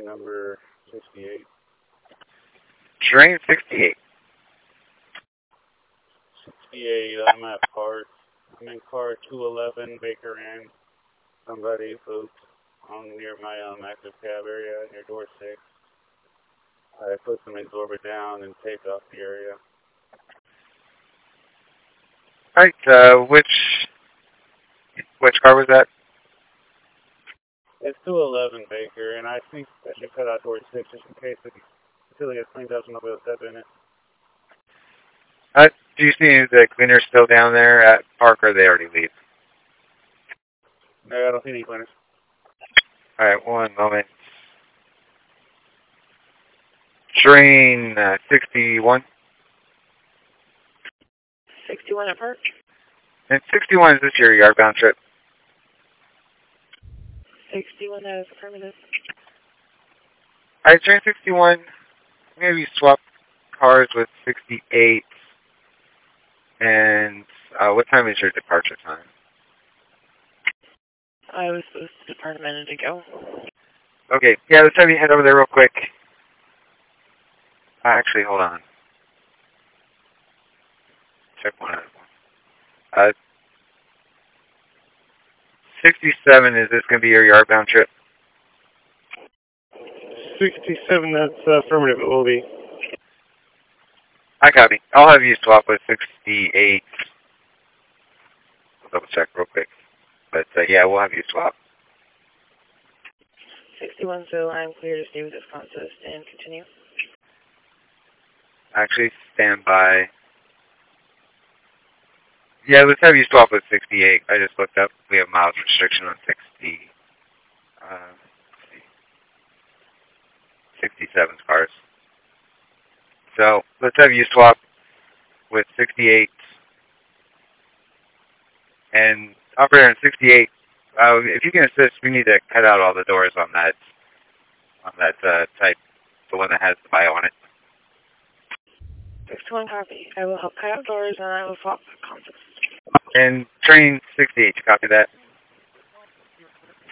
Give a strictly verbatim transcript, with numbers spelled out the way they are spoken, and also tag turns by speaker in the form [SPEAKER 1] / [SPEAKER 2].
[SPEAKER 1] train number sixty-eight.
[SPEAKER 2] Train sixty-eight.
[SPEAKER 1] sixty-eight, I'm at Park. I'm in car two eleven, Baker Inn. Somebody folks on near my um, active cab area, near door six. I put some absorber down and taped off the area.
[SPEAKER 2] Alright, uh, which, which car was that?
[SPEAKER 1] It's two eleven Baker, and I think I should cut out door six just in case the facility gets cleaned up so nobody will step in it.
[SPEAKER 2] Uh, do you see the cleaners still down there at Park, or they already leave?
[SPEAKER 1] No, I don't see any cleaners.
[SPEAKER 2] Alright, one moment. Train uh, sixty-one.
[SPEAKER 3] sixty-one at Park.
[SPEAKER 2] And sixty-one, is this your yard-bound trip?
[SPEAKER 3] sixty-one, that is affirmative.
[SPEAKER 2] Alright, train sixty-one. Maybe swap cars with sixty-eight. And uh, what time is your departure time?
[SPEAKER 3] I was supposed to depart a minute ago.
[SPEAKER 2] Okay, yeah, let's have you head over there real quick. Uh, actually, hold on. Check one out. Uh, sixty-seven, is this going to be your yard-bound trip?
[SPEAKER 1] sixty-seven, that's uh, affirmative, it will be.
[SPEAKER 2] I copy. I'll have you swap with sixty-eight. I'll double check real quick. But, uh, yeah, we'll have you swap.
[SPEAKER 3] sixty-one, so I'm clear to stay with this contest and continue.
[SPEAKER 2] Actually, stand by. Yeah, let's have you swap with sixty-eight. I just looked up. We have miles restriction on sixty. Uh, sixty-seven cars. So let's have you swap with sixty-eight. And operator in sixty-eight, uh, if you can assist, we need to cut out all the doors on that on that uh, type, the one that has the bio on it.
[SPEAKER 3] sixty-one, copy. I will help cut out doors and I will swap the contest.
[SPEAKER 2] And train sixty-eight, you copy that?